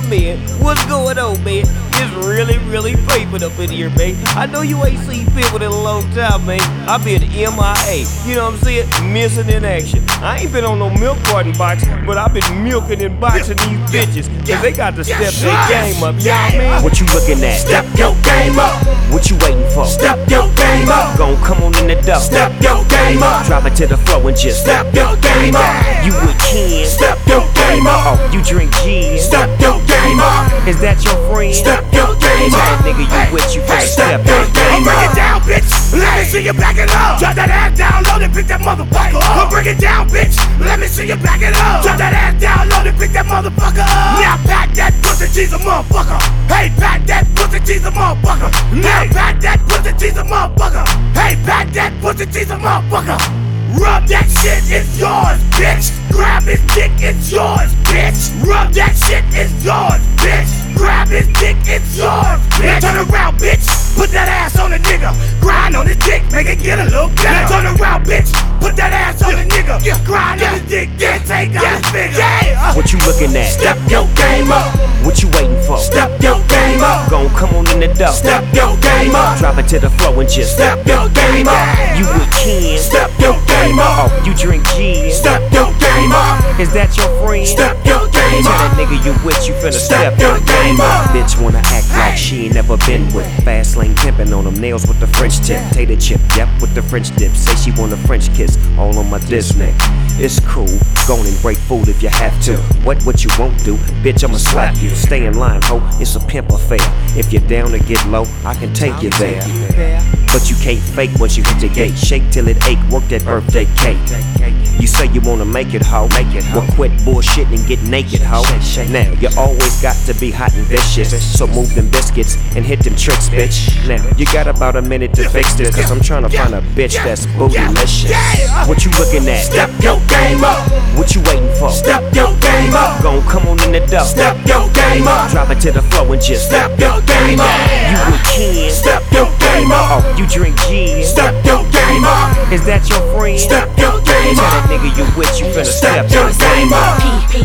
up, man? What's going on, man? It's really paper up in here, man. I know you ain't seen people in a long time, man. I've been MIA, you know what I'm saying? Missing in action. I ain't been on no milk carton box, but I've been milking and boxing these bitches, cause they got to step their game up, you know what I mean? What you looking at? Step your game up. What you waiting for? Step your game up. Gon' come on in the door. Step your game up. Drop it to the floor and just Step your game up. You with Ken? Step your game up. Oh, you drink gin? Step your game up. Is that your friend? Step your game Tell up. that nigga you with you finna step your up. game up. Break it down, bitch. Let me see you back it up. Drop that ass down low and pick that motherfucker up. Break it down, bitch. Let me see you back it up. Drop that ass down low and pick that motherfucker up. Now pack that pussy cheese a motherfucker. Hey, pack that pussy cheese a motherfucker. Now pack that pussy cheese a motherfucker. Hey, pack that pussy cheese a motherfucker. Rub that shit, it's yours, bitch. Grab his dick, it's yours, bitch. Rub that shit, it's yours, bitch. Grab his dick, it's yours, bitch. Now turn around, bitch. Put that ass on a nigga. Grind on his dick, make it get a little better. Now turn around, bitch. Put that ass on a nigga. Grind on his dick, then take out his finger. What you looking at? Step your game up. What you waiting for? Step your game up. Gon' come on in the door. Step your game up. Drop it to the floor and just Step your game up. You with Ken? Step your game up. Oh, you drink gin? Step your game up. Is that your friend? Step your game Tell that up. nigga you with you finna Step step your game up. Bitch wanna act like she ain't never been with. Fast lane pimpin' on them nails with the French tip. Tater chip, yep, with the French dip. Say she want a French kiss, all on my Disney. It's cool, go on and break food if you have to. What you won't do, bitch, I'ma slap you. Stay in line, ho, it's a pimp affair. If you're down to get low, I can take you there. But you can't fake once you hit the gate. Shake till it ache, work that birthday cake. You say you wanna make it, ho. Well, quit bullshit and get naked, ho. Now, you always got to be hot and vicious. So move them biscuits and hit them tricks, bitch. Now, you got about a minute to fix this, cause I'm tryna find a bitch that's bootylicious. What you looking at? Step your game up. What you waiting for? Step your game up. Gon' come on in the door. Step your game up. Drop it to the floor and just Step your game up. You with Ken? Step your game up. Oh, you drink gin? Step your game up. Is that your friend? Step your game Tell that up. nigga you with you finna Step step your game up.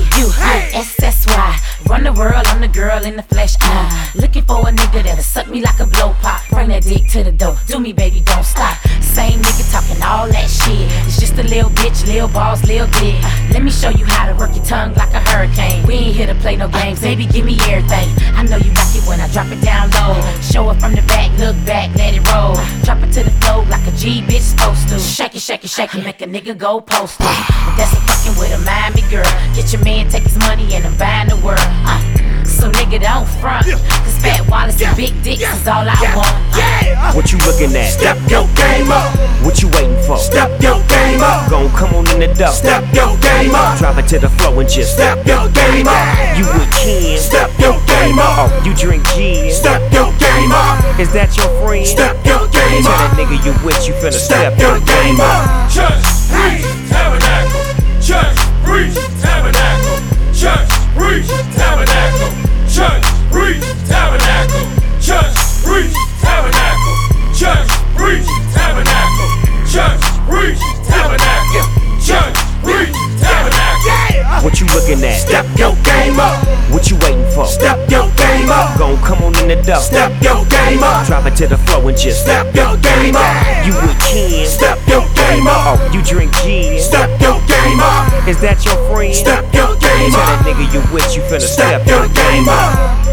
P-P-U-S-S-Y. Run the world, I'm the girl in the flesh. Looking for a nigga that'll suck me like a blow pop. Bring that dick to the door. Do me, baby, don't stop. Same nigga talking all that shit. It's just a little bitch, little balls, little dick. Let me show you how to work your tongue like a hurricane. We ain't here to play no games, baby, give me everything. I know you like it when I drop it down low. Show it from the back, look back, let it roll. Drop it to the floor like a G bitch supposed to. Shake it, shake it, shake it, make a nigga go post it. But that's a fucking with a Miami girl. Get your man, take his money, and I'm buying the world. So nigga, don't front. Cause fat wallets and big dicks is all I want. What you looking at? Step your game up. What you waiting for? Step your game up. Gon' come on in the door. Step your game up. Drop it to the floor and just Step your game up. You with Ken? Step your game up. Oh, you drink gin? Step your game up. Is that your friend? Step your game Tell that up. nigga you with you finna Step step your game up. Church, preach, tabernacle. Church, preach, tabernacle. Church, preach, tabernacle. Church, preach, tabernacle. Church, preach, tabernacle. Church, preach, tabernacle. Church, preach, tabernacle. Church, preach, tabernacle. What you looking at? Step your game up. What you waiting for? Step your game up. Gon' come on in the door. Step your game up. Drop it to the floor and just Step your game up. You with Ken? Step your game up. Oh, you drink gin? Step your game up. Is that your friend? Step your game Tell that up. nigga you with you finna Step step your game up.